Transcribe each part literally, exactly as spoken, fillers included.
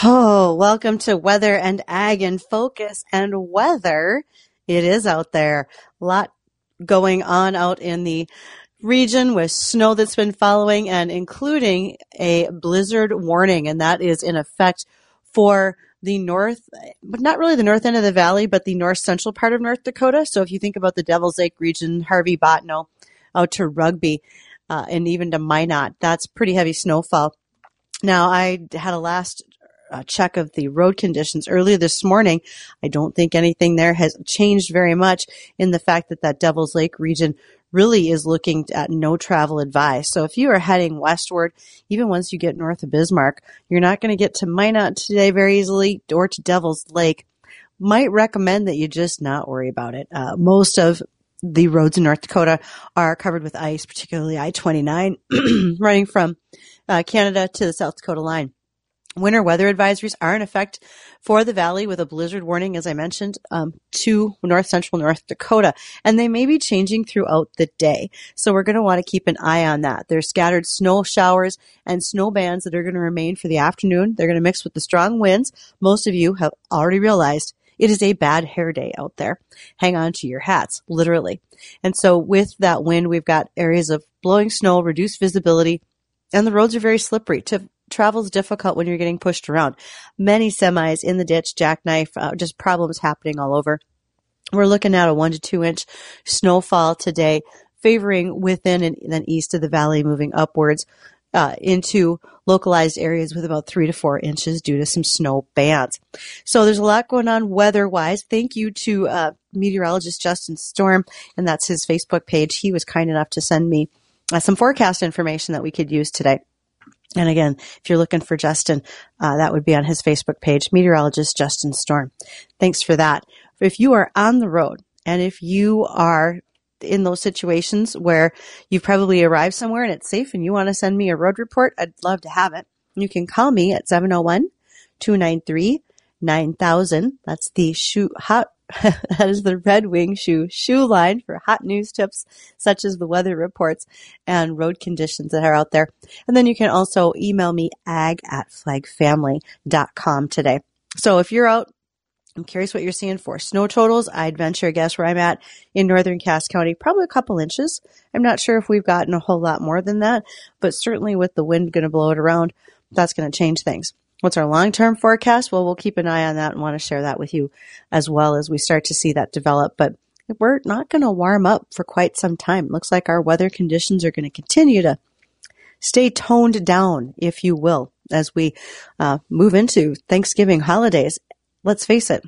Oh, welcome to Weather and Ag in Focus. And weather, it is out there. A lot going on out in the region with snow that's been following and including a blizzard warning. And that is in effect for the north, but not really the north end of the valley, but the north central part of North Dakota. So if you think about the Devil's Lake region, Harvey, Bottineau, out to Rugby, uh, and even to Minot, that's pretty heavy snowfall. Now, I had a last uh, check of the road conditions earlier this morning. I don't think anything there has changed very much in the fact that that Devil's Lake region really is looking at no travel advice. So if you are heading westward, even once you get north of Bismarck, you're not going to get to Minot today very easily or to Devil's Lake. Might recommend that you just not worry about it. Uh, most of the roads in North Dakota are covered with ice, particularly I twenty-nine running from uh, Canada to the South Dakota line. Winter weather advisories are in effect for the valley with a blizzard warning, as I mentioned, um, to north central North Dakota. And they may be changing throughout the day. So we're going to want to keep an eye on that. There's scattered snow showers and snow bands that are going to remain for the afternoon. They're going to mix with the strong winds. Most of you have already realized it is a bad hair day out there. Hang on to your hats, literally. And so with that wind, we've got areas of blowing snow, reduced visibility, and the roads are very slippery. To Travel is difficult when you're getting pushed around. Many semis in the ditch, jackknife, uh, just problems happening all over. We're looking at a one to two inch snowfall today, favoring within and then east of the valley, moving upwards uh, into localized areas with about three to four inches due to some snow bands. So there's a lot going on weather-wise. Thank you to uh, meteorologist Justin Storm, and that's his Facebook page. He was kind enough to send me uh, some forecast information that we could use today. And again, if you're looking for Justin, uh, that would be on his Facebook page, meteorologist Justin Storm. Thanks for that. If you are on the road and if you are in those situations where you've probably arrived somewhere and it's safe and you want to send me a road report, I'd love to have it. You can call me at seven oh one, two nine three, nine thousand. That's the shoe hot. That is the Red Wing Shoe shoe line for hot news tips such as the weather reports and road conditions that are out there. And then you can also email me ag at flag family dot com today. So if you're out, I'm curious what you're seeing for snow totals. I'd venture a guess where I'm at in northern Cass County, probably a couple inches. I'm not sure if we've gotten a whole lot more than that, but certainly with the wind going to blow it around, that's going to change things. What's our long-term forecast? Well, we'll keep an eye on that and want to share that with you as well as we start to see that develop. But we're not going to warm up for quite some time. Looks like our weather conditions are going to continue to stay toned down, if you will, as we uh, move into Thanksgiving holidays. Let's face it,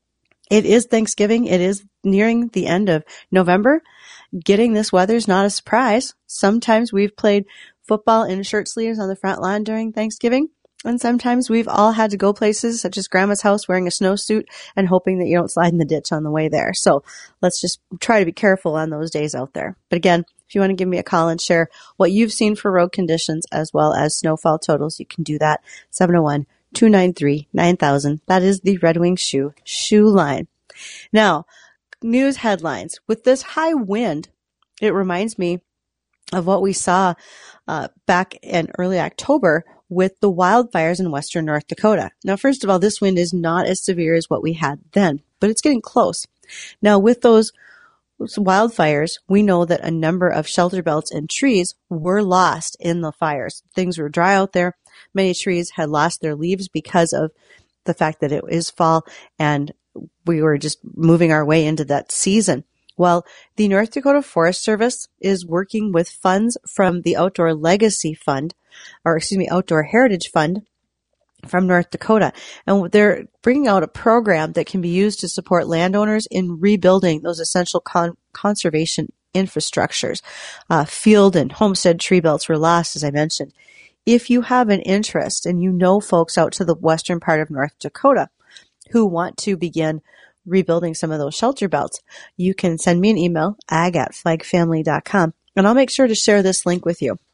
it is Thanksgiving. It is nearing the end of November. Getting this weather is not a surprise. Sometimes we've played football in shirt sleeves on the front lawn during Thanksgiving. And sometimes we've all had to go places such as grandma's house wearing a snowsuit and hoping that you don't slide in the ditch on the way there. So let's just try to be careful on those days out there. But again, if you want to give me a call and share what you've seen for road conditions as well as snowfall totals, you can do that. seven oh one, two nine three, nine thousand. That is the Red Wing Shoe shoe line. Now, news headlines. With this high wind, it reminds me of what we saw uh, back in early October with the wildfires in western North Dakota. Now, first of all, this wind is not as severe as what we had then, but it's getting close. Now, with those wildfires, we know that a number of shelter belts and trees were lost in the fires. Things were dry out there. Many trees had lost their leaves because of the fact that it is fall and we were just moving our way into that season. Well, the North Dakota Forest Service is working with funds from the Outdoor Legacy Fund, or excuse me, Outdoor Heritage Fund from North Dakota. And they're bringing out a program that can be used to support landowners in rebuilding those essential con- conservation infrastructures. Uh, field and homestead tree belts were lost, as I mentioned. If you have an interest and you know folks out to the western part of North Dakota who want to begin rebuilding some of those shelter belts, you can send me an email, ag at flag family dot com, and I'll make sure to share this link with you.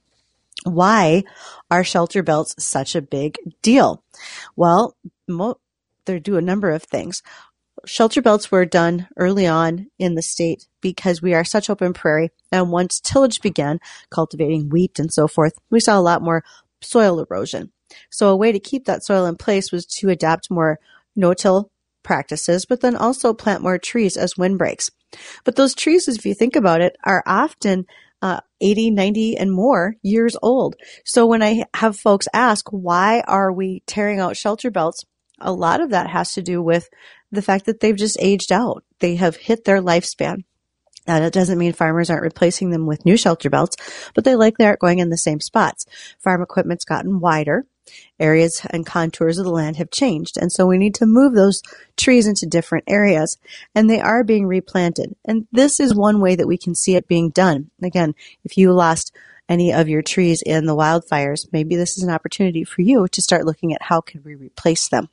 Why are shelter belts such a big deal? Well, mo- they do a number of things. Shelter belts were done early on in the state because we are such open prairie, and once tillage began, cultivating wheat and so forth, we saw a lot more soil erosion. So a way to keep that soil in place was to adapt more no-till practices, but then also plant more trees as windbreaks. But those trees, if you think about it, are often uh, eighty, ninety, and more years old. So when I have folks ask, why are we tearing out shelter belts? A lot of that has to do with the fact that they've just aged out. They have hit their lifespan. Now, that doesn't mean farmers aren't replacing them with new shelter belts, but they likely aren't going in the same spots. Farm equipment's gotten wider. Areas and contours of the land have changed. And so we need to move those trees into different areas. And they are being replanted. And this is one way that we can see it being done. Again, if you lost any of your trees in the wildfires, maybe this is an opportunity for you to start looking at how can we replace them.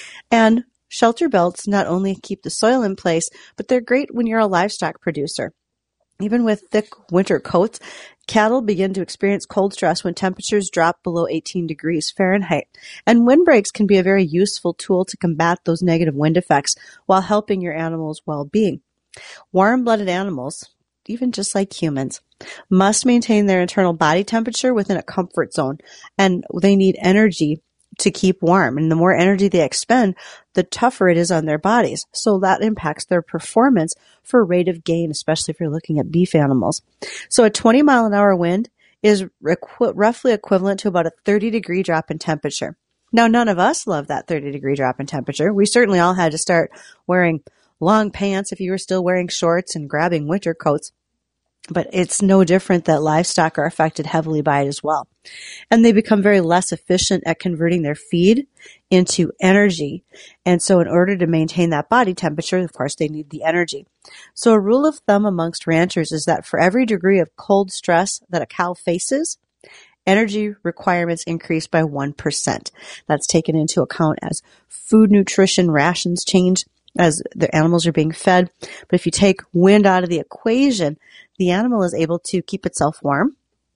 And shelter belts not only keep the soil in place, but they're great when you're a livestock producer. Even with thick winter coats, cattle begin to experience cold stress when temperatures drop below eighteen degrees Fahrenheit. And windbreaks can be a very useful tool to combat those negative wind effects while helping your animals' well-being. Warm-blooded animals, even just like humans, must maintain their internal body temperature within a comfort zone, and they need energy to keep warm. And the more energy they expend, the tougher it is on their bodies. So that impacts their performance for rate of gain, especially if you're looking at beef animals. So a twenty mile an hour wind is requ- roughly equivalent to about a thirty degree drop in temperature. Now, none of us love that thirty degree drop in temperature. We certainly all had to start wearing long pants if you were still wearing shorts and grabbing winter coats. But it's no different that livestock are affected heavily by it as well. And they become very less efficient at converting their feed into energy. And so in order to maintain that body temperature, of course, they need the energy. So a rule of thumb amongst ranchers is that for every degree of cold stress that a cow faces, energy requirements increase by one percent. That's taken into account as food nutrition rations change as the animals are being fed. But if you take wind out of the equation, the animal is able to keep itself warm,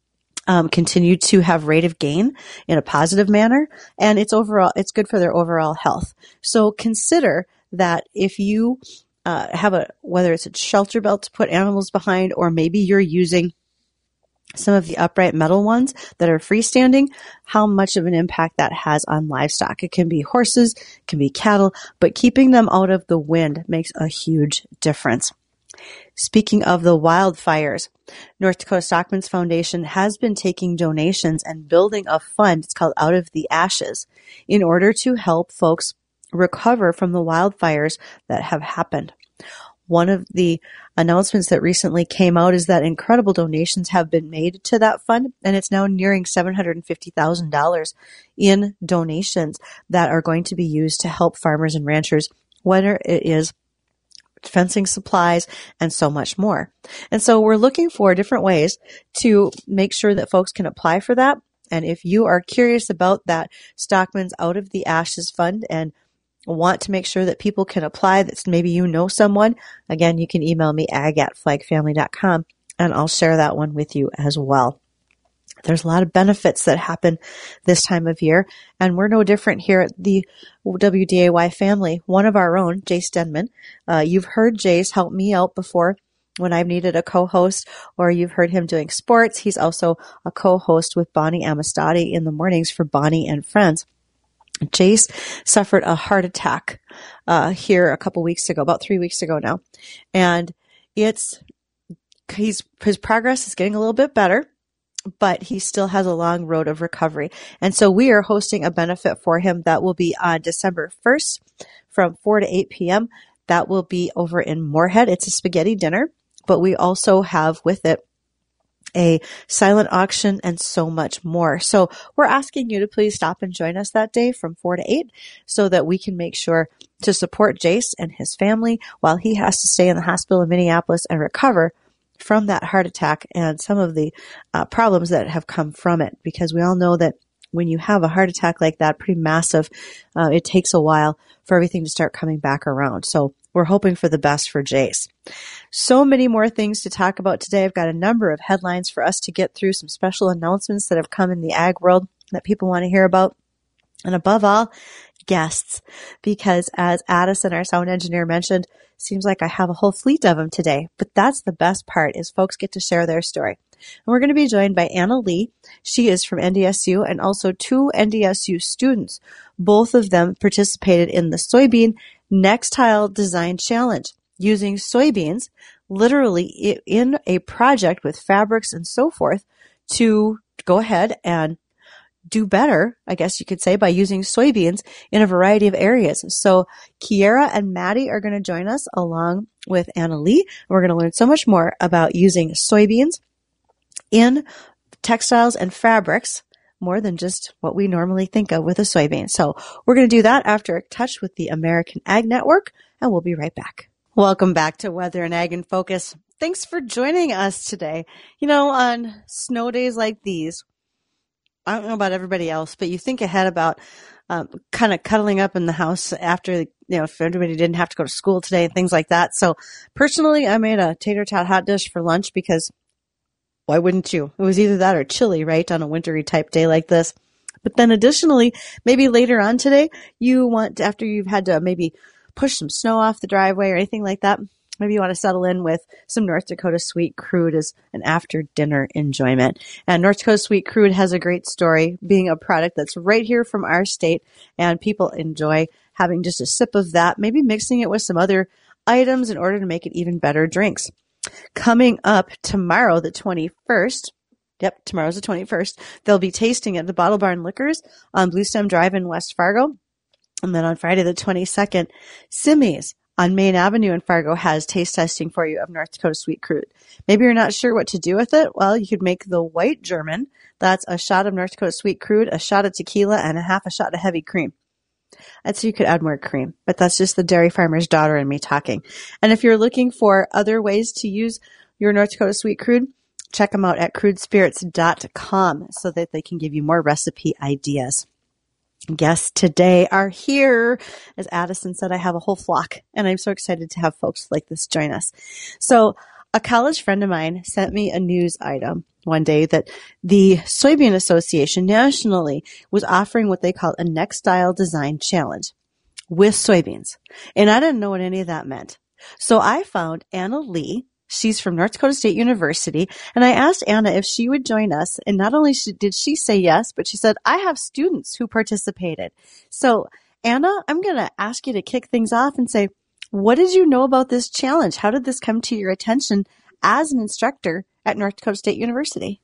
um, continue to have rate of gain in a positive manner, and it's overall, it's good for their overall health. So consider that if you uh, have a, whether it's a shelter belt to put animals behind, or maybe you're using some of the upright metal ones that are freestanding, how much of an impact that has on livestock. It can be horses, it can be cattle, but keeping them out of the wind makes a huge difference. Speaking of the wildfires, North Dakota Stockmen's Foundation has been taking donations and building a fund, it's called Out of the Ashes, in order to help folks recover from the wildfires that have happened. One of the announcements that recently came out is that incredible donations have been made to that fund, and it's now nearing seven hundred fifty thousand dollars in donations that are going to be used to help farmers and ranchers, whether it is fencing supplies and so much more. And so we're looking for different ways to make sure that folks can apply for that. And if you are curious about that Stockmen's Out of the Ashes Fund and want to make sure that people can apply, that maybe you know someone, again, you can email me ag at flag family dot com and I'll share that one with you as well. There's a lot of benefits that happen this time of year, and we're no different here at the W D A Y family. One of our own, Jace Denman, uh, you've heard Jace help me out before when I've needed a co-host, or you've heard him doing sports. He's also a co-host with Bonnie Amistadi in the mornings for Bonnie and Friends. Jace suffered a heart attack uh, here a couple weeks ago, about three weeks ago now, and it's he's his progress is getting a little bit better, but he still has a long road of recovery. And so we are hosting a benefit for him that will be on December first from four to eight p.m. That will be over in Moorhead. It's a spaghetti dinner, but we also have with it a silent auction and so much more. So we're asking you to please stop and join us that day from four to eight so that we can make sure to support Jace and his family while he has to stay in the hospital in Minneapolis and recover from that heart attack and some of the uh, problems that have come from it. Because we all know that when you have a heart attack like that, pretty massive, uh, it takes a while for everything to start coming back around. So we're hoping for the best for Jace. So many more things to talk about today. I've got a number of headlines for us to get through, some special announcements that have come in the ag world that people want to hear about. And above all, guests. Because as Addison, our sound engineer, mentioned, seems like I have a whole fleet of them today. But that's the best part, is folks get to share their story. And we're going to be joined by Anna Lee. She is from N D S U and also two N D S U students. Both of them participated in the Soybean Nextile Design Challenge using soybeans literally in a project with fabrics and so forth to go ahead and do better, I guess you could say, by using soybeans in a variety of areas. So Kiera and Maddie are going to join us along with Anna Lee. We're going to learn so much more about using soybeans in textiles and fabrics, more than just what we normally think of with a soybean. So we're going to do that after a touch with the American Ag Network, and we'll be right back. Welcome back to Weather and Ag in Focus. Thanks for joining us today. You know, on snow days like these, I don't know about everybody else, but you think ahead about um, kind of cuddling up in the house after, you know, if everybody didn't have to go to school today and things like that. So personally, I made a tater tot hot dish for lunch because why wouldn't you? It was either that or chili, right, on a wintry type day like this. But then additionally, maybe later on today, you want, after you've had to maybe push some snow off the driveway or anything like that, maybe you want to settle in with some North Dakota Sweet Crude as an after dinner enjoyment. And North Dakota Sweet Crude has a great story, being a product that's right here from our state, and people enjoy having just a sip of that, maybe mixing it with some other items in order to make it even better drinks. Coming up tomorrow, the twenty-first, yep, tomorrow's the twenty-first, they'll be tasting at the Bottle Barn Liquors on Blue Stem Drive in West Fargo. And then on Friday the twenty-second, Simmy's on Main Avenue in Fargo has taste testing for you of North Dakota Sweet Crude. Maybe you're not sure what to do with it. Well, you could make the White German. That's a shot of North Dakota Sweet Crude, a shot of tequila, and a half a shot of heavy cream. I'd say you could add more cream, but that's just the dairy farmer's daughter and me talking. And if you're looking for other ways to use your North Dakota Sweet Crude, check them out at crude spirits dot com so that they can give you more recipe ideas. Guests today are here. As Addison said, I have a whole flock, and I'm so excited to have folks like this join us. So a college friend of mine sent me a news item one day that the Soybean Association nationally was offering what they call a Nextile Design Challenge with soybeans. And I didn't know what any of that meant. So I found Anna Lee. She's from North Dakota State University. And I asked Anna if she would join us. And not only did she say yes, but she said, I have students who participated. So Anna, I'm going to ask you to kick things off and say, what did you know about this challenge? How did this come to your attention as an instructor at North Dakota State University?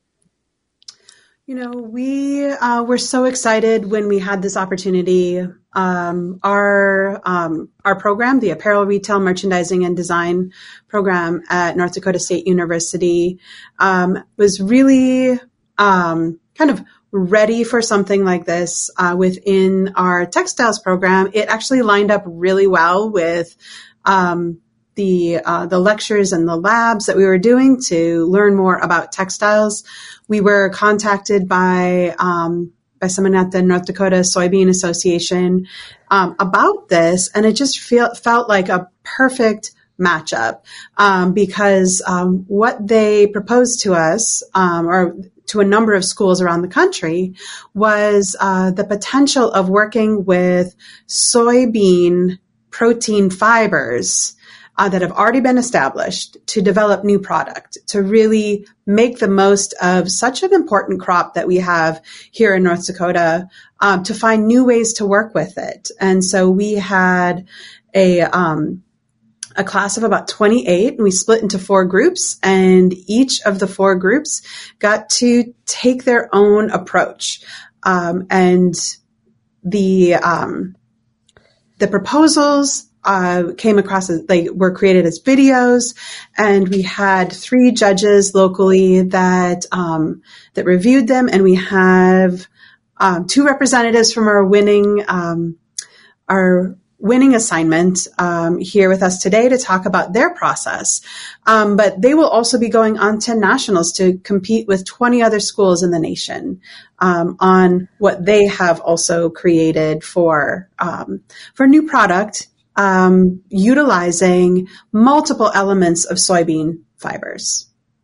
You know, we uh, were so excited when we had this opportunity. Um, our um, our program, the Apparel Retail Merchandising and Design program at North Dakota State University, um, was really um, kind of ready for something like this uh, within our textiles program. It actually lined up really well with um, the uh, the lectures and the labs that we were doing to learn more about textiles. We were contacted by um, by someone at the North Dakota Soybean Association um, about this, and it just feel, felt like a perfect matchup um, because um, what they proposed to us, um, or to a number of schools around the country, was uh, the potential of working with soybean protein fibers Uh, that have already been established to develop new product, to really make the most of such an important crop that we have here in North Dakota, um, to find new ways to work with it. And so we had a um, a class of about twenty-eight, and we split into four groups, and each of the four groups got to take their own approach. Um, and the um, the proposals Uh, came across as they were created as videos, and we had three judges locally that um, that reviewed them, and we have um, two representatives from our winning um, our winning assignment um, here with us today to talk about their process. Um, but they will also be going on to nationals to compete with twenty other schools in the nation um, on what they have also created for um, for new product. Um, utilizing multiple elements of soybean fibers.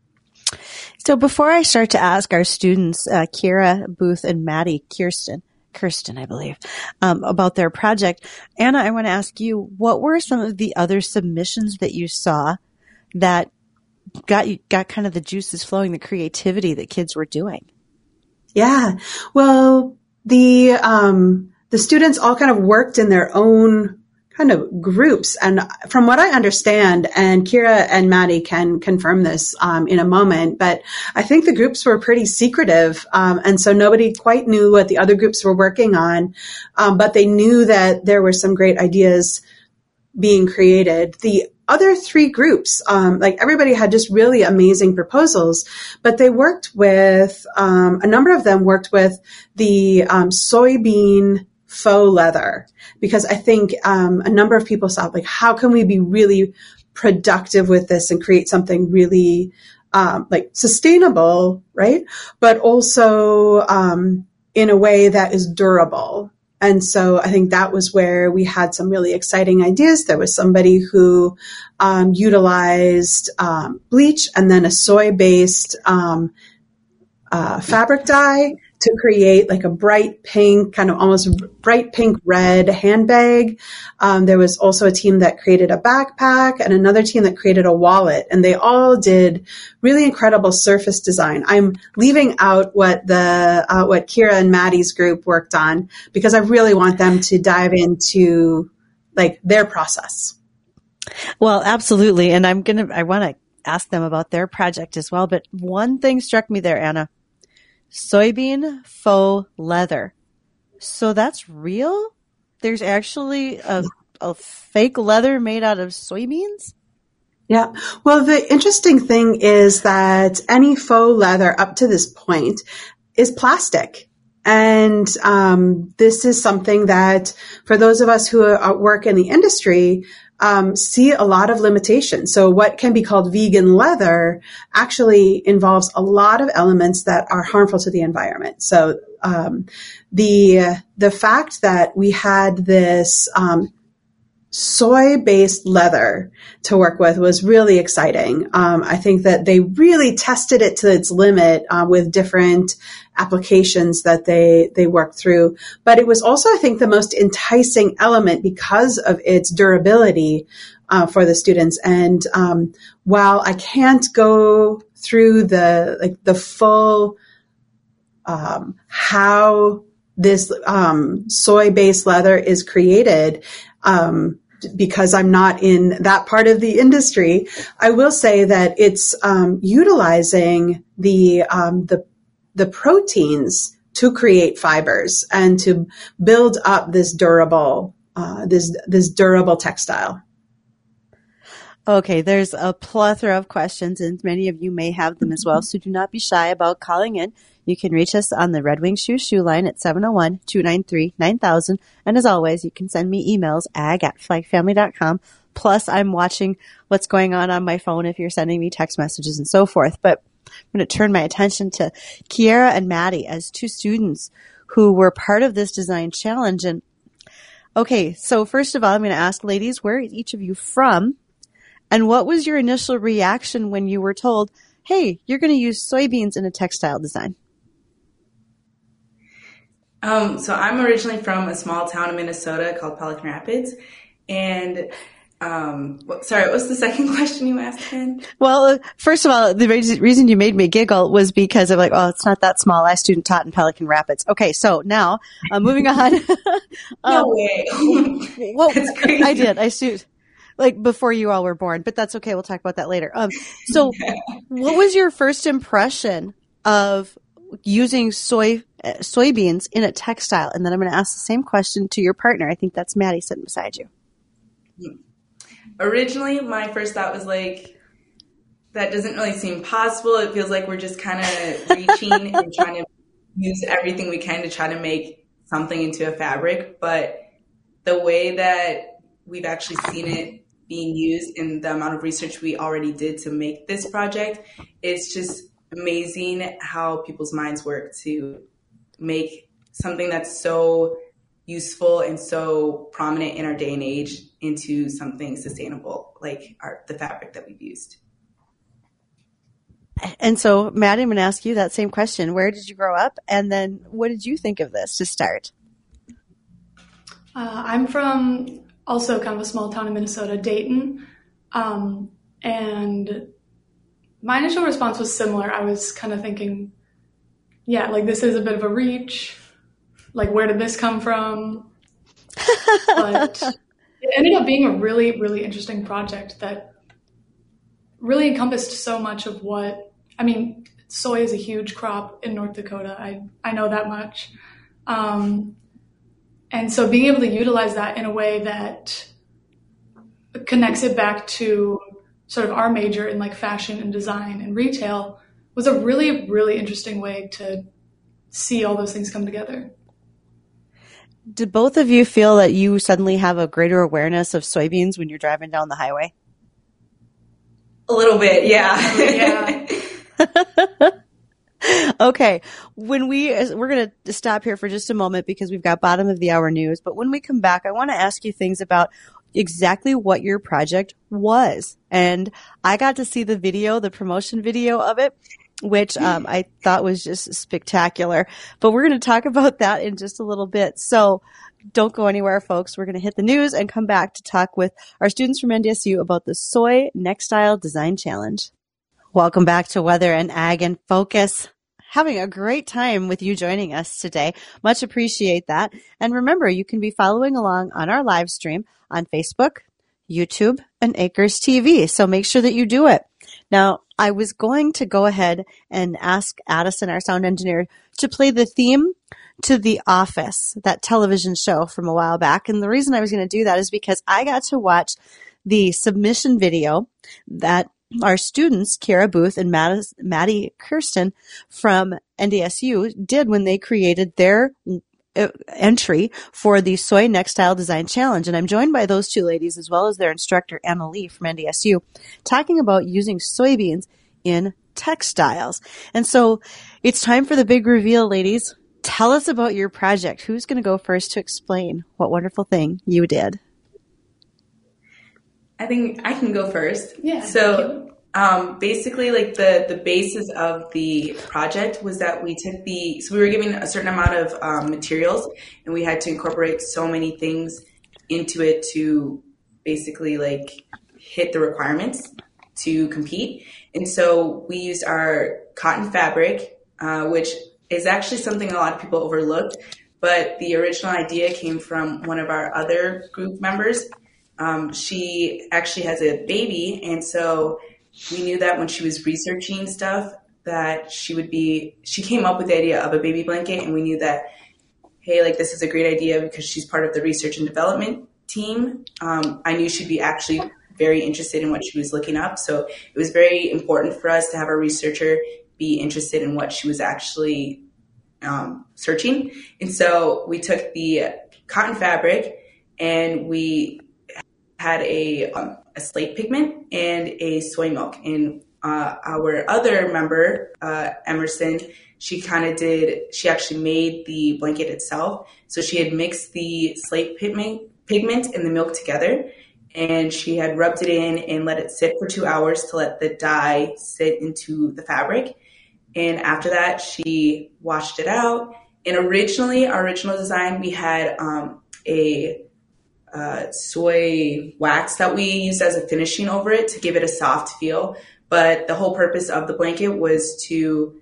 So before I start to ask our students, uh, Kiera, Booth, and Maddie, Kirsten, Kirsten, I believe, um, about their project, Anna, I want to ask you, what were some of the other submissions that you saw that got you got kind of the juices flowing, the creativity that kids were doing? Yeah. Well, the, um, the students all kind of worked in their own kind of groups. And from what I understand, and Kira and Maddie can confirm this um, in a moment, but I think the groups were pretty secretive. Um, and so nobody quite knew what the other groups were working on. Um, but they knew that there were some great ideas being created. The other three groups, um, like everybody had just really amazing proposals, but they worked with, um, a number of them worked with the um, soybean faux leather, because I think um, a number of people saw, like, how can we be really productive with this and create something really um, like sustainable, right? But also um, in a way that is durable. And so I think that was where we had some really exciting ideas. There was somebody who um, utilized um, bleach and then a soy-based um, uh, fabric dye to create like a bright pink, kind of almost bright pink red handbag. Um, there was also a team that created a backpack and another team that created a wallet. And they all did really incredible surface design. I'm leaving out what the, uh, what Kira and Maddie's group worked on, because I really want them to dive into like their process. Well, absolutely. And I'm going to, I want to ask them about their project as well. But one thing struck me there, Anna. Soybean faux leather. So that's real? There's actually a, a fake leather made out of soybeans? Yeah. Well, the interesting thing is that any faux leather up to this point is plastic. And um, this is something that for those of us who are, work in the industry, um, see a lot of limitations. So what can be called vegan leather actually involves a lot of elements that are harmful to the environment. So um, the the fact that we had this um, soy-based leather to work with was really exciting. Um, I think that they really tested it to its limit uh, with different applications that they they worked through. But it was also, I think, the most enticing element because of its durability uh, for the students. And um, while I can't go through the like the full um, how this um, soy-based leather is created, um, because I'm not in that part of the industry, I will say that it's um, utilizing the um, the the proteins to create fibers and to build up this durable uh, this this durable textile. Okay, there's a plethora of questions, and many of you may have them as well, so do not be shy about calling in. You can reach us on the Red Wing Shoe Shoe line at seven oh one, two nine three, nine thousand. And as always, you can send me emails, ag at flag family dot com. Plus, I'm watching what's going on on my phone if you're sending me text messages and so forth. But I'm going to turn my attention to Kiera and Maddie as two students who were part of this design challenge. And okay, so first of all, I'm going to ask ladies, where is each of you from? And what was your initial reaction when you were told, hey, you're going to use soybeans in a textile design? Um, so I'm originally from a small town in Minnesota called Pelican Rapids. And um, sorry, what was the second question you asked again? Well, first of all, the reason you made me giggle was because of like, oh, it's not that small. I student taught in Pelican Rapids. Okay, so now uh, moving on. um, no way. Well, That's crazy. I did. I student. Like before you all were born, but that's okay. We'll talk about that later. Um, so what was your first impression of using soy, uh, soybeans in a textile? And then I'm going to ask the same question to your partner. I think that's Maddie sitting beside you. Originally, my first thought was like, that doesn't really seem possible. It feels like we're just kind of reaching and trying to use everything we can to try to make something into a fabric. But the way that we've actually seen it being used in the amount of research we already did to make this project, it's just amazing how people's minds work to make something that's so useful and so prominent in our day and age into something sustainable, like our, the fabric that we've used. And so, Maddie, I'm going to ask you that same question. Where did you grow up? And then what did you think of this to start? Uh, I'm from also kind of a small town in Minnesota, Dayton. Um, and my initial response was similar. I was kind of thinking, yeah, like this is a bit of a reach. Like, where did this come from? But it ended up being a really, really interesting project that really encompassed so much of what, I mean, soy is a huge crop in North Dakota. I, I know that much. Um, and so being able to utilize that in a way that connects it back to sort of our major in like fashion and design and retail was a really, really interesting way to see all those things come together. Did both of you feel that you suddenly have a greater awareness of soybeans when you're driving down the highway? A little bit, yeah. Yeah. Okay. When we, we're going to stop here for just a moment because we've got bottom of the hour news. But when we come back, I want to ask you things about exactly what your project was. And I got to see the video, the promotion video of it, which um, I thought was just spectacular. But we're going to talk about that in just a little bit. So don't go anywhere, folks. We're going to hit the news and come back to talk with our students from N D S U about the Soy Nextile Design Challenge. Welcome back to Weather and Ag in Focus. Having a great time with you joining us today. Much appreciate that. And remember, you can be following along on our live stream on Facebook, YouTube, and Acres T V. So make sure that you do it. Now, I was going to go ahead and ask Addison, our sound engineer, to play the theme to The Office, that television show from a while back. And the reason I was going to do that is because I got to watch the submission video that our students, Kara Booth and Maddie Kirsten from N D S U, did when they created their entry for the Soy Nextile Design Challenge. And I'm joined by those two ladies as well as their instructor, Anna Lee from N D S U, talking about using soybeans in textiles. And so it's time for the big reveal, ladies. Tell us about your project. Who's going to go first to explain what wonderful thing you did? I think I can go first. Yeah. So um, basically, like the, the basis of the project was that we took the, so we were given a certain amount of um, materials and we had to incorporate so many things into it to basically like hit the requirements to compete. And so we used our cotton fabric, uh, which is actually something a lot of people overlooked, but the original idea came from one of our other group members. Um, she actually has a baby, and so we knew that when she was researching stuff that she would be, she came up with the idea of a baby blanket, and we knew that, hey, like this is a great idea because she's part of the research and development team. Um, I knew she'd be actually very interested in what she was looking up, so it was very important for us to have a researcher be interested in what she was actually um, searching. And so we took the cotton fabric and we had a, um, a slate pigment and a soy milk. And uh, our other member, uh, Emerson, she kind of did, she actually made the blanket itself. So she had mixed the slate pigment, pigment and the milk together. And she had rubbed it in and let it sit for two hours to let the dye sit into the fabric. And after that, she washed it out. And originally, our original design, we had um, a uh, soy wax that we used as a finishing over it to give it a soft feel. But the whole purpose of the blanket was to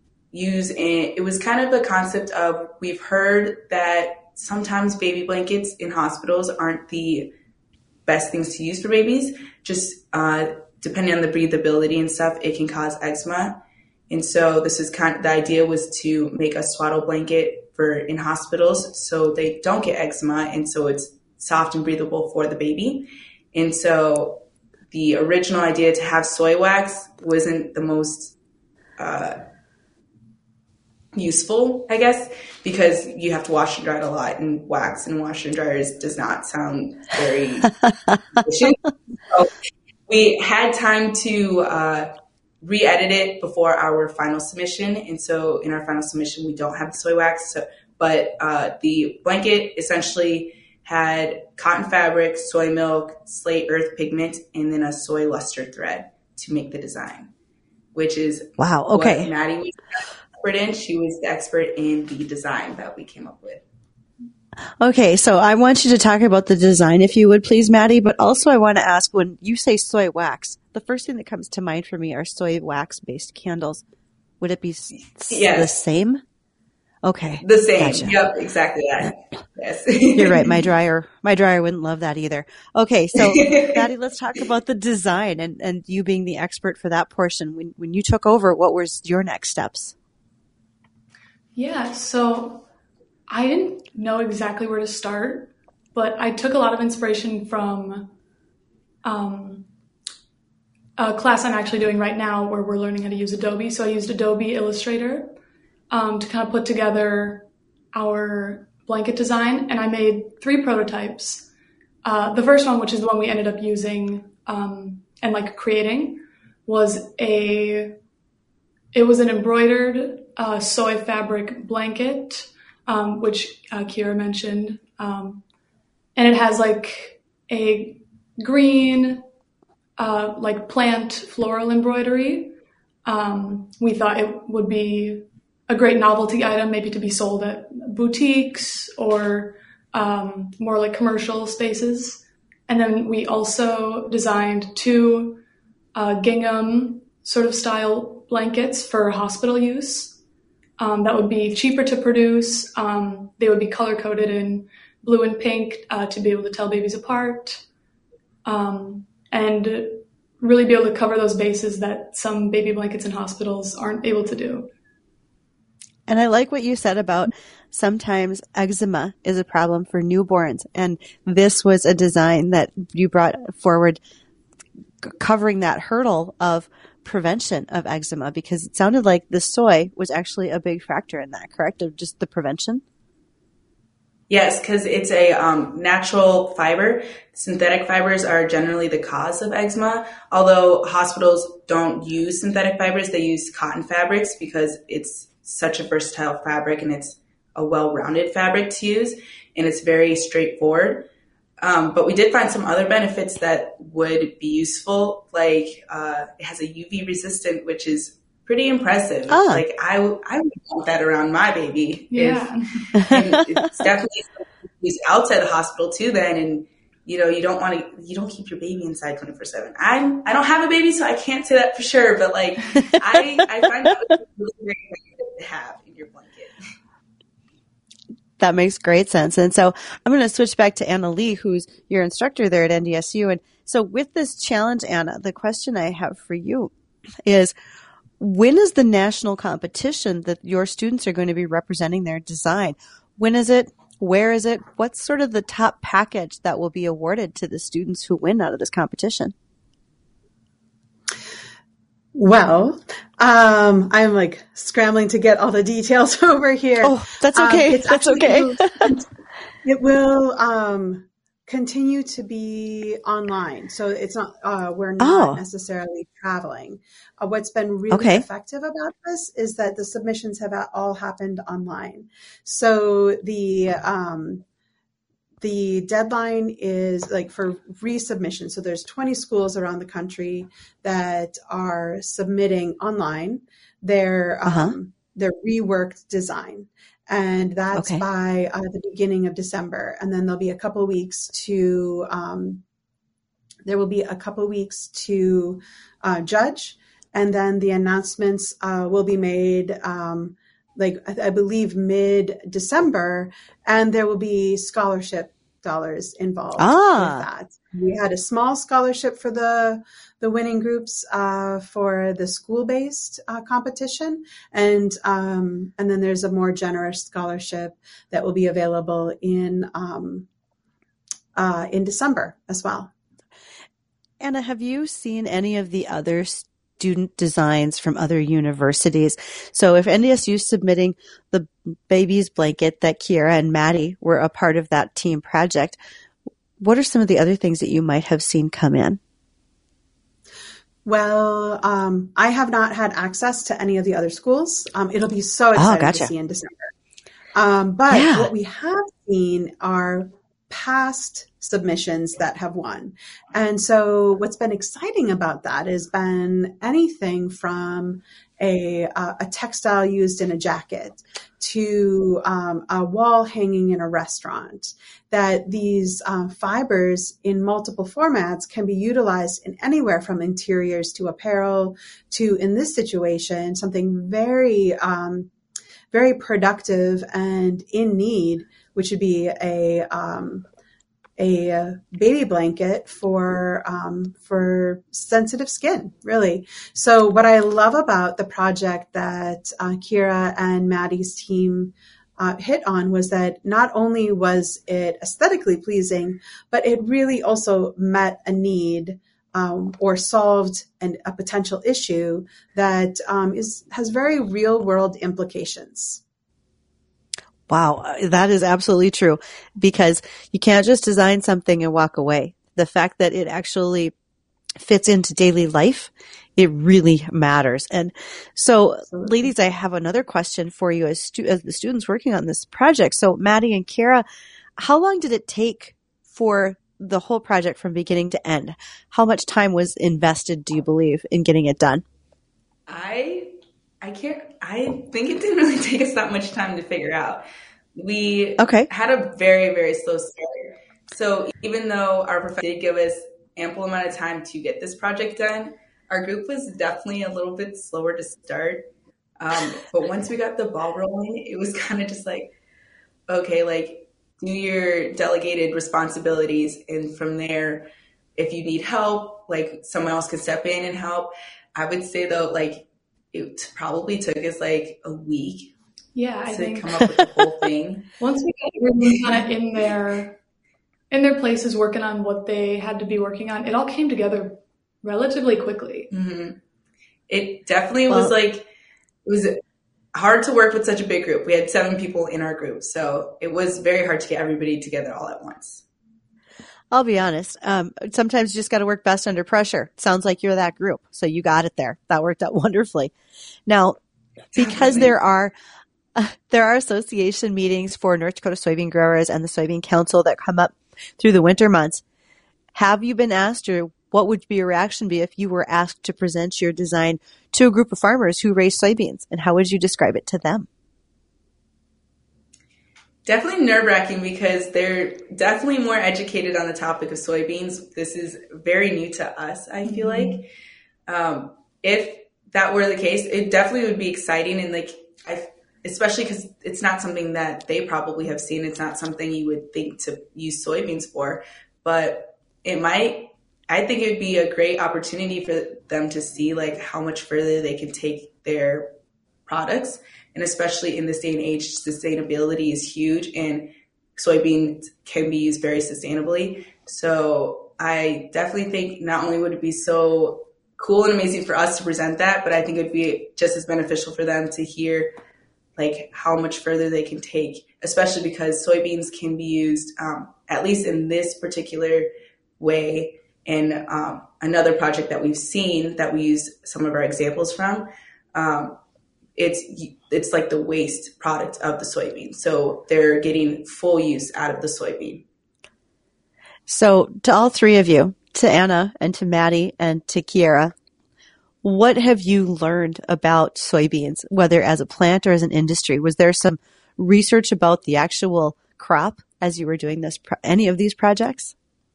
use, a, it was kind of the concept of, we've heard that sometimes baby blankets in hospitals aren't the best things to use for babies. Just uh, depending on the breathability and stuff, it can cause eczema. And so this is kind of, the idea was to make a swaddle blanket for in hospitals so they don't get eczema, and so it's soft and breathable for the baby. And so the original idea to have soy wax wasn't the most uh, useful, I guess, because you have to wash and dry it a lot, and wax and wash and dryers does not sound very efficient. So we had time to uh, re-edit it before our final submission. And so in our final submission, we don't have the soy wax, so, but uh, the blanket essentially had cotton fabric, soy milk, slate earth pigment, and then a soy luster thread to make the design, which is wow. Okay. what Maddie was the expert in. She was the expert in the design that we came up with. Okay, so I want you to talk about the design, if you would please, Maddie, but also I want to ask, when you say soy wax, the first thing that comes to mind for me are soy wax-based candles. Would it be s- Yes. the same? Okay. The same. Gotcha. Yep, exactly that. Yes. You're right. My dryer, my dryer wouldn't love that either. Okay, so Maddie, let's talk about the design and, and you being the expert for that portion. When when you took over, what was your next steps? Yeah, so I didn't know exactly where to start, but I took a lot of inspiration from um, a class I'm actually doing right now where we're learning how to use Adobe. So I used Adobe Illustrator um, to kind of put together our blanket design, and I made three prototypes. Uh, the first one, which is the one we ended up using um, and like creating, was a it was an embroidered uh, soy fabric blanket, um, which uh, Kira mentioned, um, and it has like a green, uh, like plant floral embroidery. Um, we thought it would be a great novelty item, maybe to be sold at boutiques or um, more like commercial spaces. And then we also designed two uh, gingham sort of style blankets for hospital use. Um, that would be cheaper to produce. Um, they would be color coded in blue and pink uh, to be able to tell babies apart, um, and really be able to cover those bases that some baby blankets in hospitals aren't able to do. And I like what you said about sometimes eczema is a problem for newborns. And this was a design that you brought forward c- covering that hurdle of prevention of eczema, because it sounded like the soy was actually a big factor in that, correct? Of just the prevention? Yes, because it's a um, natural fiber. Synthetic fibers are generally the cause of eczema. Although hospitals don't use synthetic fibers, they use cotton fabrics because it's such a versatile fabric and it's a well-rounded fabric to use, and it's very straightforward. Um, but we did find some other benefits that would be useful, like uh, it has a U V resistant, which is pretty impressive. Ah. Like I, I would want that around my baby. Yeah. If, and it's definitely used outside the hospital too then, and you know, you don't want to, you don't keep your baby inside twenty-four seven. I'm, I don't have a baby, so I can't say that for sure, but like I, I find that was really great to have in your blanket. That makes great sense. And so I'm going to switch back to Anna Lee, who's your instructor there at N D S U. And so with this challenge, Anna, the question I have for you is, when is the national competition that your students are going to be representing their design? When is it? Where is it? What's sort of the top package that will be awarded to the students who win out of this competition? Well, um, I'm like scrambling to get all the details over here. Oh, that's okay. Um, it's that's actually- okay. It will um, continue to be online. So it's not, uh, we're not Oh. necessarily traveling. Uh, what's been really Okay. effective about this is that the submissions have all happened online. So the, um, the deadline is like for resubmission. So there's twenty schools around the country that are submitting online their, Uh-huh. um, their reworked design. And that's Okay. by uh, the beginning of December. And then there'll be a couple weeks to, um, there will be a couple weeks to uh, judge. And then the announcements uh, will be made, um, like I, I believe mid-December, and there will be scholarship dollars involved Ah. with that. We had a small scholarship for the the winning groups uh, for the school-based uh, competition, and um, and then there's a more generous scholarship that will be available in um, uh, in December as well. Anna, have you seen any of the other student designs from other universities? So if N D S U is submitting the baby's blanket that Kira and Maddie were a part of that team project, what are some of the other things that you might have seen come in? Well, um, I have not had access to any of the other schools. Um, it'll be so exciting gotcha. to see in December. Um, but Yeah. what we have seen are past submissions that have won. And so what's been exciting about that has been anything from a, uh, a textile used in a jacket to um, a wall hanging in a restaurant, that these uh, fibers in multiple formats can be utilized in anywhere from interiors to apparel to, in this situation, something very, um, very productive and in need, which would be a um, a baby blanket for um, for sensitive skin, really. So what I love about the project that uh, Kira and Maddie's team uh, hit on was that not only was it aesthetically pleasing, but it really also met a need um, or solved an, a potential issue that um, is has very real world implications. Wow, that is absolutely true, because you can't just design something and walk away. The fact that it actually fits into daily life, it really matters. And so, Absolutely. Ladies, I have another question for you as, stu- as the students working on this project. So, Maddie and Kira, how long did it take for the whole project from beginning to end? How much time was invested, do you believe, in getting it done? I I can't, I think it didn't really take us that much time to figure out. We okay. had a very, very slow start. So even though our professor did give us ample amount of time to get this project done, our group was definitely a little bit slower to start. Um, but once we got the ball rolling, it was kind of just like, okay, like do your delegated responsibilities. And from there, if you need help, like someone else could step in and help. I would say though, like, it probably took us like a week yeah, I to think. come up with the whole thing. Once we got everyone kind of in their, in their places working on what they had to be working on, it all came together relatively quickly. Mm-hmm. It definitely well, was like, it was hard to work with such a big group. We had seven people in our group, so it was very hard to get everybody together all at once. I'll be honest. Um, sometimes you just got to work best under pressure. Sounds like you're that group. So you got it there. That worked out wonderfully. Now, because there are, uh, there are association meetings for North Dakota soybean growers and the Soybean Council that come up through the winter months. Have you been asked, or what would be your reaction be if you were asked to present your design to a group of farmers who raise soybeans? And how would you describe it to them? Definitely nerve-wracking, because they're definitely more educated on the topic of soybeans. This is very new to us, I feel mm-hmm. like. Um, if that were the case, it definitely would be exciting. And like, I, especially because it's not something that they probably have seen. It's not something you would think to use soybeans for, but it might, I think it would be a great opportunity for them to see like how much further they can take their products. And especially in this day and age, sustainability is huge, and soybeans can be used very sustainably. So I definitely think not only would it be so cool and amazing for us to present that, but I think it'd be just as beneficial for them to hear like how much further they can take, especially because soybeans can be used, um, at least in this particular way. And um, another project that we've seen that we use some of our examples from, um, it's it's like the waste product of the soybean. So they're getting full use out of the soybean. So to all three of you, to Anna and to Maddie and to Kiera, what have you learned about soybeans, whether as a plant or as an industry? Was there some research about the actual crop as you were doing this, any of these projects?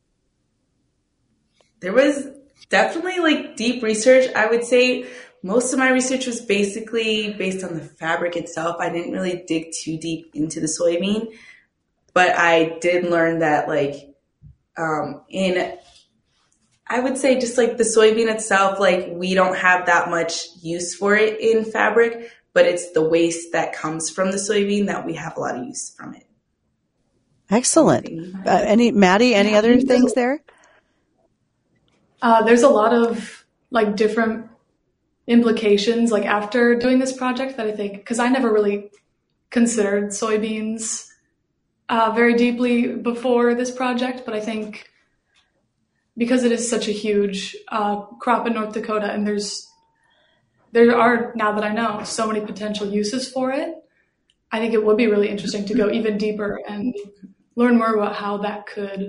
There was definitely like deep research. I would say most of my research was basically based on the fabric itself. I didn't really dig too deep into the soybean, but I did learn that like um, in, I would say just like the soybean itself, like we don't have that much use for it in fabric, but it's the waste that comes from the soybean that we have a lot of use from it. Excellent. Uh, any, Maddie, any yeah, other things there? Uh, there's a lot of like different implications like after doing this project that I think, because I never really considered soybeans uh, very deeply before this project, but I think because it is such a huge uh, crop in North Dakota, and there's there are, now that I know, so many potential uses for it, I think it would be really interesting to go even deeper and learn more about how that could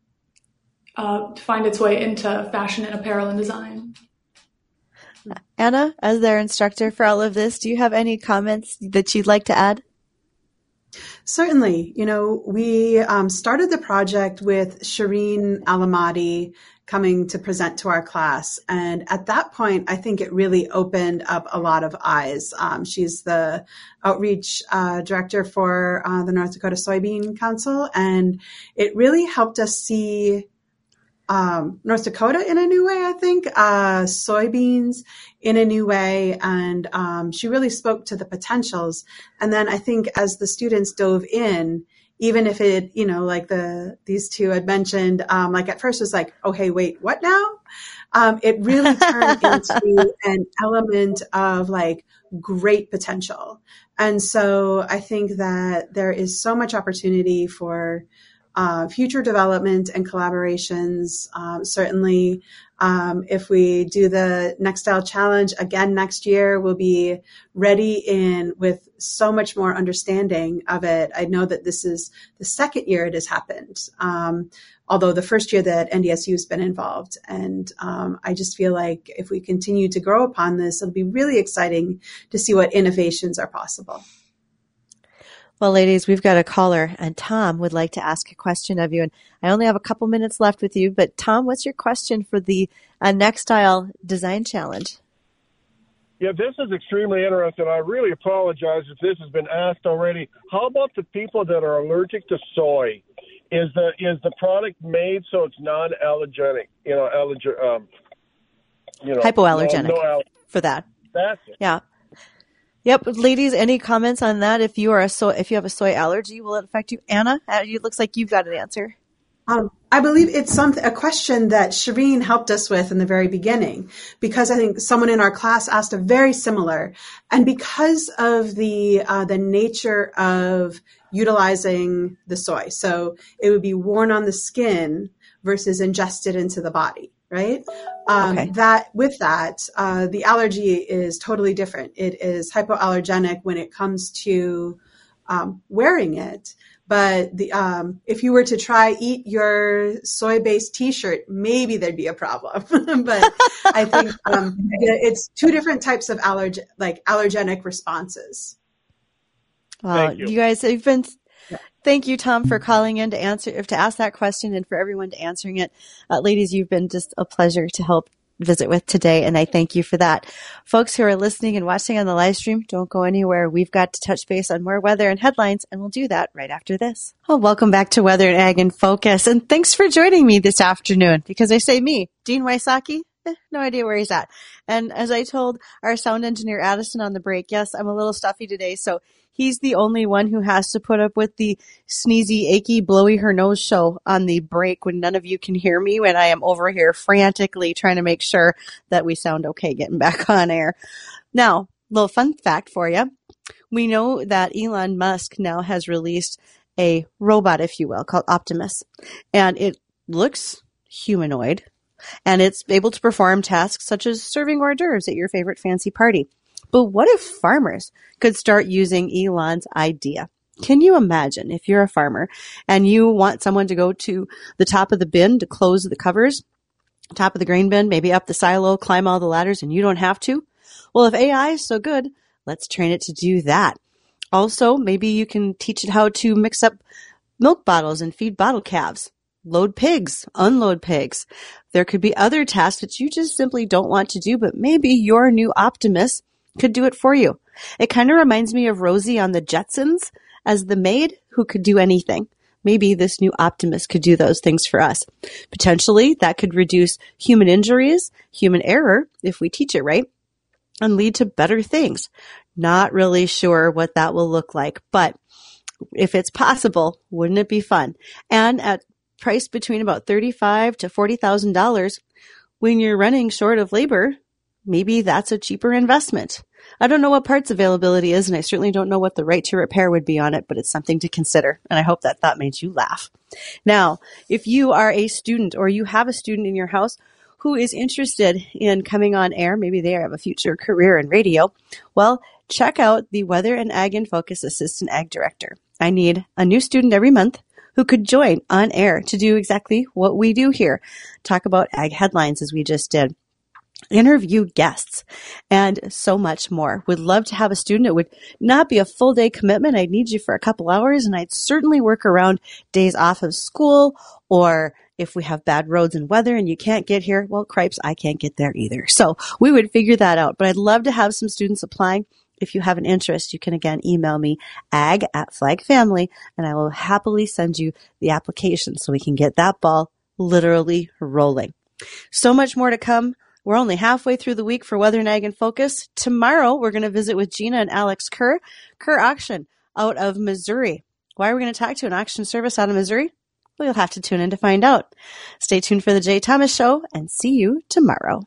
uh, find its way into fashion and apparel and design. Anna, as their instructor for all of this, do you have any comments that you'd like to add? Certainly. You know, we um, started the project with Shireen Alamati coming to present to our class. And at that point, I think it really opened up a lot of eyes. Um, she's the outreach uh, director for uh, the North Dakota Soybean Council. And it really helped us see um, North Dakota in a new way, I think, uh, soybeans in a new way. And um, she really spoke to the potentials. And then I think as the students dove in, even if it, you know, like the these two had mentioned, um, like at first it was like, oh, hey, wait, what now? Um, it really turned into an element of like great potential. And so I think that there is so much opportunity for uh, future development and collaborations. Um, certainly, um, if we do the Nextile Challenge again next year, we'll be ready in with so much more understanding of it. I know that this is the second year it has happened, um, although the first year that N D S U has been involved. And um, I just feel like if we continue to grow upon this, it'll be really exciting to see what innovations are possible. Well, ladies, we've got a caller, and Tom would like to ask a question of you. And I only have a couple minutes left with you, but Tom, what's your question for the uh, Nextile Design Challenge? Yeah, this is extremely interesting. I really apologize if this has been asked already. How about the people that are allergic to soy? Is the is the product made so it's non-allergenic? You know, allergen, um, you know, hypoallergenic no, no aller- for that. That's it. Yeah. Yep, ladies, any comments on that? If you are a soy, if you have a soy allergy, will it affect you? Anna, it looks like you've got an answer. Um, I believe it's something, a question that Shireen helped us with in the very beginning, because I think someone in our class asked a very similar, and because of the uh, the nature of utilizing the soy, so it would be worn on the skin versus ingested into the body. Right. Um, okay. That with that, uh, the allergy is totally different. It is hypoallergenic when it comes to um, wearing it. But the um, if you were to try eat your soy-based T-shirt, maybe there'd be a problem. But I think um, it's two different types of allerg like allergenic responses. Well, Thank you. you guys have been. Thank you, Tom, for calling in to answer, to ask that question, and for everyone to answering it. Uh, ladies, you've been just a pleasure to help visit with today, and I thank you for that. Folks who are listening and watching on the live stream, don't go anywhere. We've got to touch base on more weather and headlines, and we'll do that right after this. Well, welcome back to Weather and Ag in Focus, and thanks for joining me this afternoon. Because I say me, Dean Wysocki, eh, no idea where he's at. And as I told our sound engineer Addison on the break, yes, I'm a little stuffy today, so he's the only one who has to put up with the sneezy, achy, blowy her nose show on the break when none of you can hear me, when I am over here frantically trying to make sure that we sound okay getting back on air. Now, little fun fact for you. We know that Elon Musk now has released a robot, if you will, called Optimus. And it looks humanoid, and it's able to perform tasks such as serving hors d'oeuvres at your favorite fancy party. But what if farmers could start using Elon's idea? Can you imagine if you're a farmer and you want someone to go to the top of the bin to close the covers, top of the grain bin, maybe up the silo, climb all the ladders, and you don't have to? Well, if A I is so good, let's train it to do that. Also, maybe you can teach it how to mix up milk bottles and feed bottle calves, load pigs, unload pigs. There could be other tasks that you just simply don't want to do, but maybe your new Optimus could do it for you. It kind of reminds me of Rosie on the Jetsons as the maid who could do anything. Maybe this new Optimus could do those things for us. Potentially, that could reduce human injuries, human error, if we teach it right, and lead to better things. Not really sure what that will look like, but if it's possible, wouldn't it be fun? And at price between about thirty-five thousand dollars to forty thousand dollars, when you're running short of labor, maybe that's a cheaper investment. I don't know what parts availability is, and I certainly don't know what the right to repair would be on it, but it's something to consider, and I hope that thought made you laugh. Now, if you are a student or you have a student in your house who is interested in coming on air, maybe they have a future career in radio, well, check out the Weather and Ag in Focus Assistant Ag Director. I need a new student every month who could join on air to do exactly what we do here. Talk about ag headlines as we just did. Interview guests, and so much more. Would love to have a student. It would not be a full day commitment. I'd need you for a couple hours, and I'd certainly work around days off of school, or if we have bad roads and weather and you can't get here, well, cripes, I can't get there either. So we would figure that out. But I'd love to have some students applying. If you have an interest, you can again email me, ag at flag family, and I will happily send you the application so we can get that ball literally rolling. So much more to come. We're only halfway through the week for Weather and Ag in Focus. Tomorrow, we're going to visit with Gina and Alex Kerr, Kerr Auction out of Missouri. Why are we going to talk to an auction service out of Missouri? Well, you'll have to tune in to find out. Stay tuned for the Jay Thomas Show, and see you tomorrow.